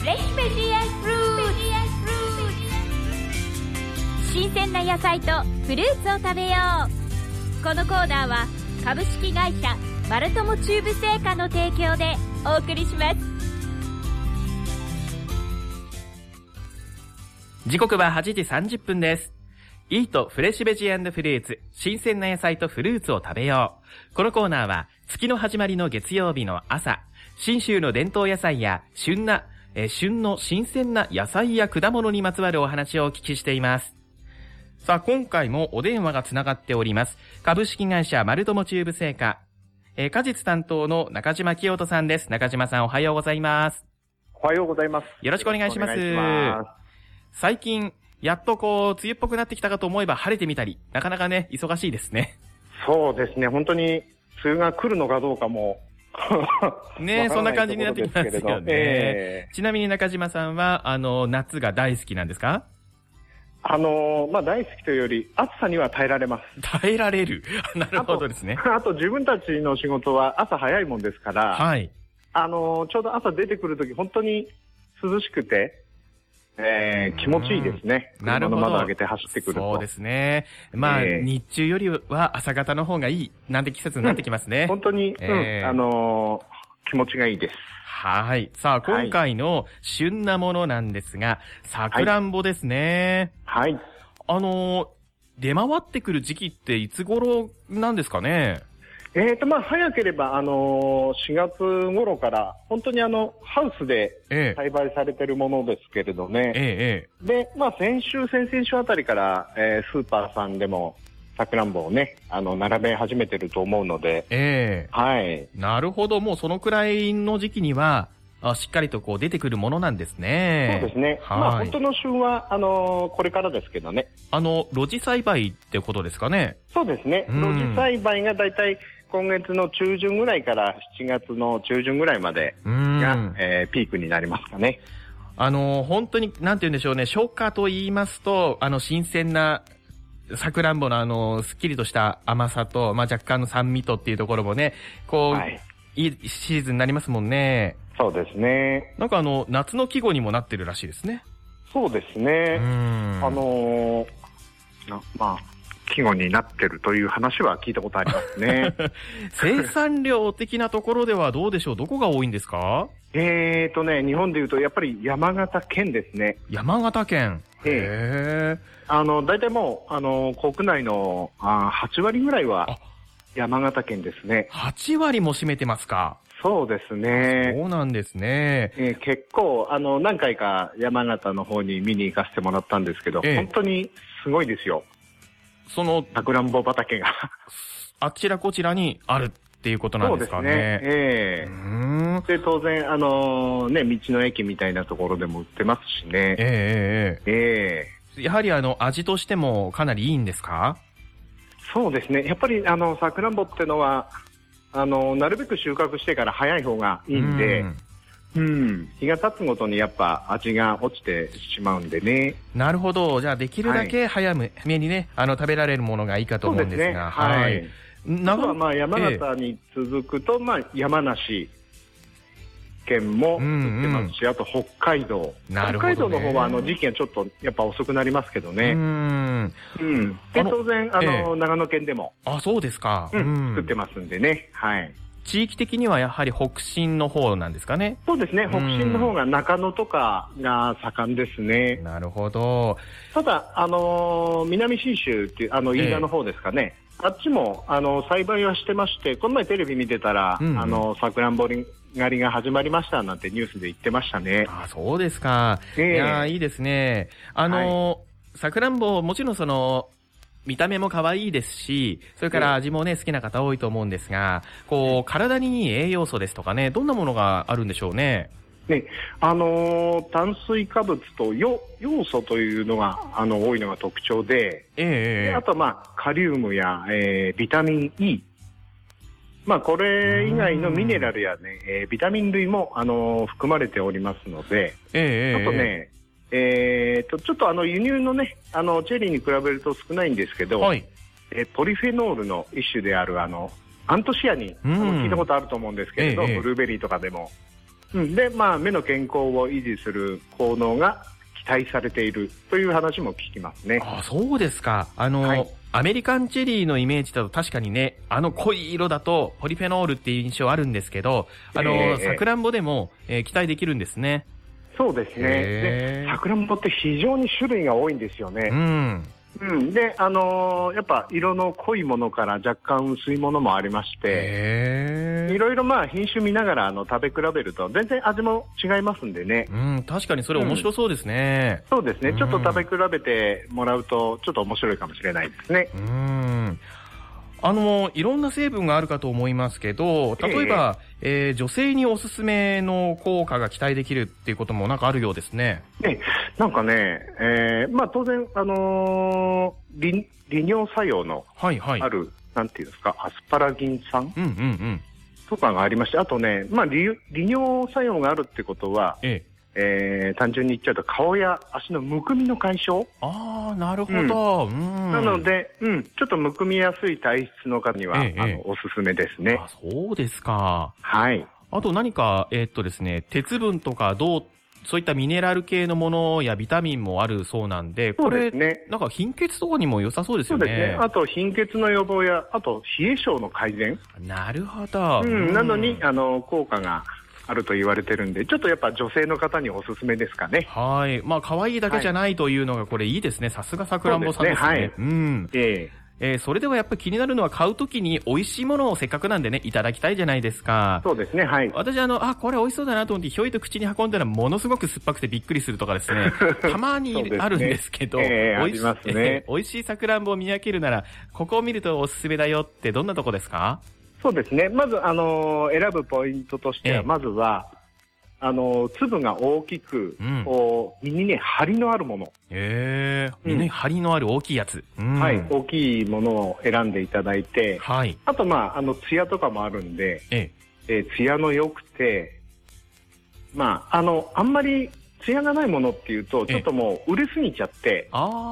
フレッシュベジーフルーツ。新鮮な野菜とフルーツを食べよう。このコーナーは株式会社マルトモチューブ製菓の提供でお送りします。 時刻は8時30分です。イートフレッシュベジー&フルーツ、新鮮な野菜とフルーツを食べよう。このコーナーは月の始まりの月曜日の朝、信州の伝統野菜や旬の新鮮な野菜や果物にまつわるお話をお聞きしています。さあ、今回もお電話がつながっております。株式会社マルトモチューブ製菓、果実担当の中島清人さんです。中島さん、おはようございます。 おはようございます。 よろしくお願いします。最近、やっと梅雨っぽくなってきたかと思えば晴れてみたり、なかなかね、忙しいですね。 そうですね、本当に梅雨が来るのかどうかもね、そんな感じになってきますよね。ちなみに中島さんは夏が大好きなんですか？ 大好きというより暑さには耐えられます。 耐えられる。なるほどですね。 あと自分たちの仕事は朝早いもんですから、 はい。 ちょうど朝出てくるとき本当に涼しくて、気持ちいいですね。 なるほど。 車の窓開けて走ってくると。 そうですね。日中よりは朝方の方がいいなんて季節になってきますね。 本当に、気持ちがいいです。 はい。さあ、今回の旬なものなんですが、さくらんぼですね。 はい。 出回ってくる時期っていつ頃なんですかね？ 早ければ、4月頃から、本当にハウスで栽培されてるものですけれどね。で、先々週あたりから、スーパーさんでも、さくらんぼをね、並べ始めてると思うので。はい。 なるほど。もうそのくらいの時期には、しっかりと出てくるものなんですね。 そうですね。本当の旬は、これからですけどね。 露地栽培ってことですかね？ そうですね。露地栽培がだいたい今月の中旬ぐらいから7月の中旬ぐらいまでが、ピークになりますかね。 本当に、なんて言うんでしょうね。初夏と言いますと、新鮮な、さくらんぼのすっきりとした甘さと、若干の酸味とっていうところもね、いいシーズンになりますもんね。 そうですね。 なんか夏の季語にもなってるらしいですね。 そうですね。季語になってるという話は聞いたことありますね。 生産量的なところではどうでしょう？どこが多いんですか？ 日本でいうとやっぱり山形県ですね。 山形県。 だいたいもう、国内の8割ぐらいは山形県ですね。 8割も占めてますか？ そうですね。 そうなんですね。 結構、何回か山形の方に見に行かせてもらったんですけど、本当にすごいですよ。さくらんぼ畑が。 あちらこちらにあるっていうことなんですかね。 そうですね。で、当然、道の駅みたいなところでも売ってますしね。 やはり味としてもかなりいいんですか？ そうですね。やっぱりさくらんぼってのは、なるべく収穫してから早い方がいいんで、日が経つごとにやっぱ味が落ちてしまうんでね。 なるほど。じゃあできるだけ早めにね、食べられるものがいいかと思うんですが。 はい。あとは山形に続くと、山梨県も売ってますし、あと北海道。北海道の方は時期がちょっとやっぱ遅くなりますけどね。で、当然、長野県でも。 そうですか。 作ってますんでね。はい。 地域的にはやはり北進の方なんですかね？ そうですね。北進の方が中野とかが盛んですね。 なるほど。 ただ、南信州っていう、飯田の方ですかね。あっちも、栽培はしてまして、この前テレビ見てたら、さくらんぼ狩りが始まりましたなんてニュースで言ってましたね。 そうですか。いや、いいですね。さくらんぼ、もちろん見た目も可愛いですし、それから味もね、好きな方多いと思うんですが、体にいい栄養素ですとかね、どんなものがあるんでしょうね。 炭水化物と要素というのが、多いのが特徴で、あとカリウムや、ビタミン E。これ以外のミネラルやね、ビタミン類も、含まれておりますので、あとね、ちょっと輸入のね、チェリーに比べると少ないんですけど、ポリフェノールの一種であるアントシアニン、聞いたことあると思うんですけれど、ブルーベリーとかでも。 で、まあ、目の健康を維持する効能が期待されているという話も聞きますね。 あ、そうですか。はい、アメリカンチェリーのイメージだと確かにね、濃い色だとポリフェノールっていう印象あるんですけど、さくらんぼでも、期待できるんですね。 そうですね。で、さくらんぼって非常に種類が多いんですよね。で、やっぱ色の濃いものから若干薄いものもありまして、いろいろまあ品種見ながら食べ比べると全然味も違いますんでね。 確かにそれ面白そうですね。 そうですね。ちょっと食べ比べてもらうとちょっと面白いかもしれないですね。 いろんな成分があるかと思いますけど、例えば、女性におすすめの効果が期待できるっていうこともなんかあるようですね。 なんかね、まあ当然、利尿作用のある、なんていうんですか、アスパラギン酸とかがありまして、あとね、まあ利尿作用があるってことは、単純に言っちゃうと顔や足のむくみの解消。 なるほど。 なので、ちょっとむくみやすい体質の方には、おすすめですね。 そうですか。 はい。 あと何か、ですね、鉄分とかそういったミネラル系のものやビタミンもあるそうなんで、これ、なんか貧血とかにも良さそうですよね。 そうですね。あと貧血の予防や、あと冷え性の改善。 なるほど。 などに、効果があると言われてるんで、ちょっとやっぱ女性の方におすすめですかね。 はい。まあ、可愛いだけじゃないというのがこれいいですね。さすがさくらんぼさんですね。それではやっぱり気になるのは買うときに美味しいものをせっかくなんでね、いただきたいじゃないですか。 そうですね、はい。 私これ美味しそうだなと思ってひょいと口に運んだらものすごく酸っぱくてびっくりするとかですね。たまにあるんですけど、 美味しいさくらんぼを見分けるなら、ここを見るとおすすめだよってどんなとこですか？ そうですね。まず、選ぶポイントとしては、まずは、粒が大きく、実にね、張りのあるもの。 実に張りのある大きいやつ。 はい、大きいものを選んでいただいて、あと、まあ、ツヤとかもあるんで、ツヤの良くて、まあ、あんまりツヤがないものっていうと、ちょっともう売れすぎちゃって、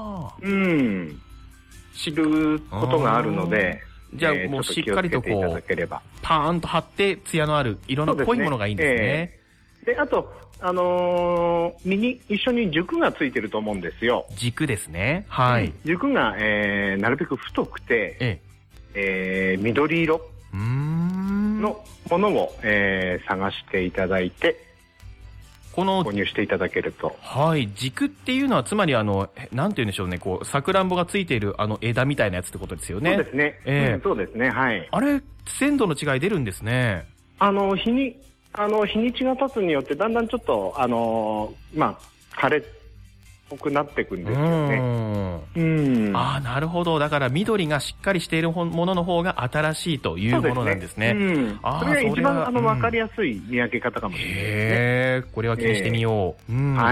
知ることがあるので、 じゃあもうしっかりとこう、パーンと張って、ツヤのある色の濃いものがいいんですね。 で、あと、実に一緒に軸がついてると思うんですよ。 軸ですね。はい。 軸が、なるべく太くて、緑色のものを、探していただいて、購入していただけると。 はい。軸っていうのは、つまりなんて言うんでしょうね、こう、さくらんぼがついている枝みたいなやつってことですよね。 そうですね。そうですね、はい。 あれ、鮮度の違い出るんですね。 日にちが経つによってだんだんちょっとまあ枯れっぽくなっていくんですよね。 なるほど。だから緑がしっかりしているものの方が新しいというものなんですね。 それが一番分かりやすい見分け方かもしれないですね。 これは気にしてみよう。はい。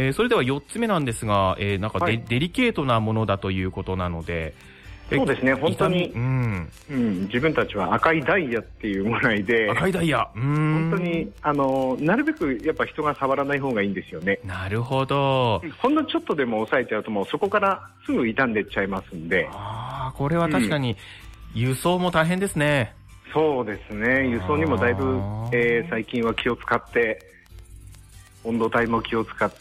それでは4つ目なんですが、なんかデリケートなものだということなので。 そうですね、本当に、自分たちは赤いダイヤっていうぐらいで、 赤いダイヤ、 本当になるべくやっぱ人が触らない方がいいんですよね。 なるほど。 ほんのちょっとでも抑えちゃうともうそこからすぐ傷んでっちゃいますんで。 これは確かに輸送も大変ですね。 そうですね、輸送にもだいぶ、最近は気を使って、温度帯も気を使って、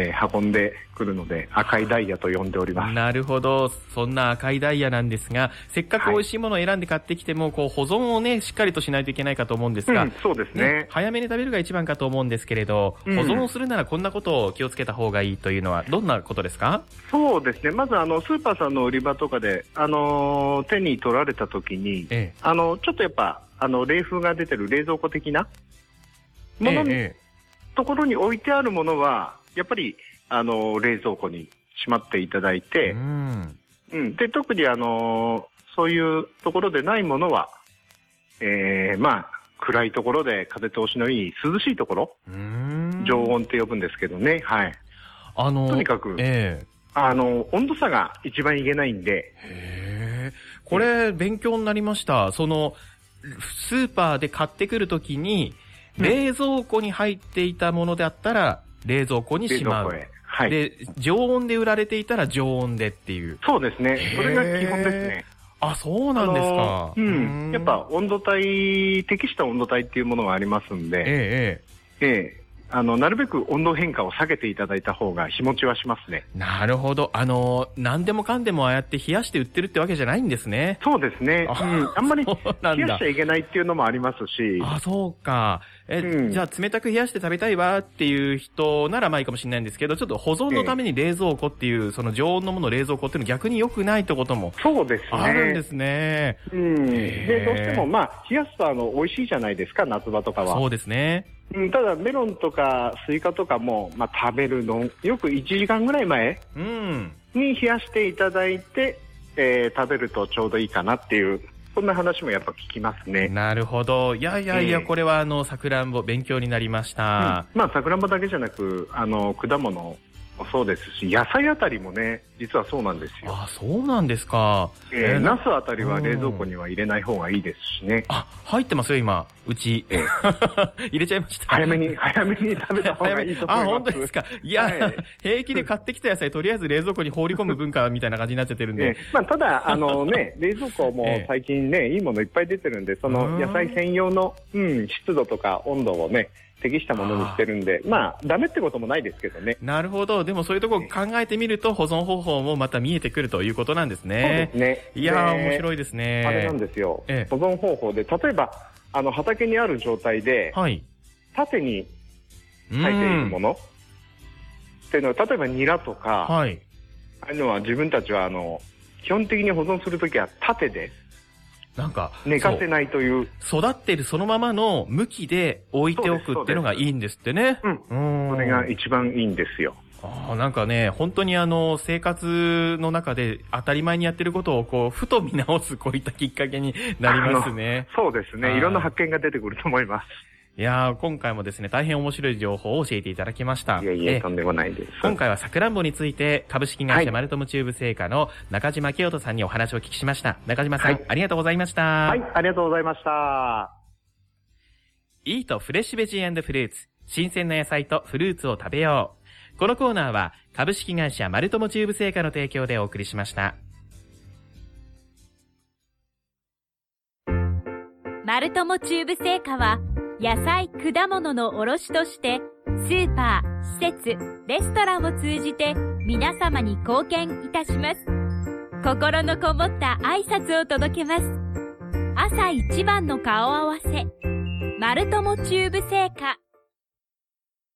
運んでくるので赤いダイヤと呼んでおります。 なるほど。そんな赤いダイヤなんですが、せっかく美味しいものを選んで買ってきても、こう保存をねしっかりとしないといけないかと思うんですが、 そうですね。 早めに食べるが一番かと思うんですけれど、保存をするならこんなことを気をつけた方がいいというのはどんなことですか？ そうですね。まずスーパーさんの売り場とかで手に取られた時に、ちょっとやっぱ冷風が出てる冷蔵庫的なものに、ところに置いてあるものはやっぱり冷蔵庫にしまっていただいて、で特にそういうところでないものは、まあ暗いところで風通しのいい涼しいところ、常温って呼ぶんですけどね、はい。とにかく、温度差が一番いけないんで。 これ勉強になりました。スーパーで買ってくるときに冷蔵庫に入っていたものであったら冷蔵庫にしまう。で、常温で売られていたら常温でっていう。 そうですね。それが基本ですね。 あ、そうなんですか。 やっぱ温度帯、適した温度帯っていうものがありますんで、なるべく温度変化を下げていただいた方が日持ちはしますね。 なるほど。何でもかんでもああやって冷やして売ってるってわけじゃないんですね。 そうですね。あんまり冷やしちゃいけないっていうのもありますし。 あ、そうか。じゃあ冷たく冷やして食べたいわっていう人ならまあいいかもしれないんですけど、ちょっと保存のために冷蔵庫っていう、その常温のもの冷蔵庫っていうの逆に良くないってこともそうですね。 あるんですね。 で、どうしてもまあ冷やすと美味しいじゃないですか、夏場とかは。 そうですね。 ただメロンとかスイカとかも、食べるのよく1時間ぐらい前に冷やしていただいて、食べるとちょうどいいかなっていう、そんな話もやっぱ聞きますね。 なるほど。いや、これはさくらんぼ勉強になりました。 さくらんぼだけじゃなく果物もそうですし、野菜あたりもね、実はそうなんですよ。 あ、そうなんですか。 ナスあたりは冷蔵庫には入れない方がいいですしね。 あ、入ってますよ今、うち。入れちゃいました。 早めに食べた方がいいと思います。 あ、本当ですか。いや、平気で買ってきた野菜、とりあえず冷蔵庫に放り込む文化みたいな感じになっちゃってるんで。 ただ、冷蔵庫も最近ね、いいものいっぱい出てるんで、その野菜専用の、湿度とか温度をね、適したものにしてるんで、ダメってこともないですけどね。 なるほど。でもそういうとこ考えてみると保存方法もまた見えてくるということなんですね。 そうですね。 いやー、面白いですね。 あれなんですよ。保存方法で、例えば、畑にある状態で、縦に生えているものっていうのは、例えばニラとか、ああいうのは自分たちは、基本的に保存するときは縦で、なんか寝かせないという。 育ってるそのままの向きで置いておくっていうのがいいんですってね。 それが一番いいんですよ。 なんかね、本当に生活の中で当たり前にやってることをふと見直すこういったきっかけになりますね。 そうですね。いろんな発見が出てくると思います。 いやー、今回もですね、大変面白い情報を教えていただきました。 いえ、とんでもないです。 今回はさくらんぼについて、株式会社マルトムチューブ製菓の中島清人さんにお話をお聞きしました。中島さん、ありがとうございました。 はい、ありがとうございました。 イートフレッシュベジー&フルーツ。新鮮な野菜とフルーツを食べよう。このコーナーは、株式会社マルトムチューブ製菓の提供でお送りしました。 マルトモチューブ製菓は、野菜・果物の卸として、スーパー、施設、レストランを通じて皆様に貢献いたします。心のこもった挨拶を届けます。朝一番の顔合わせ。マルトモチューブ製菓。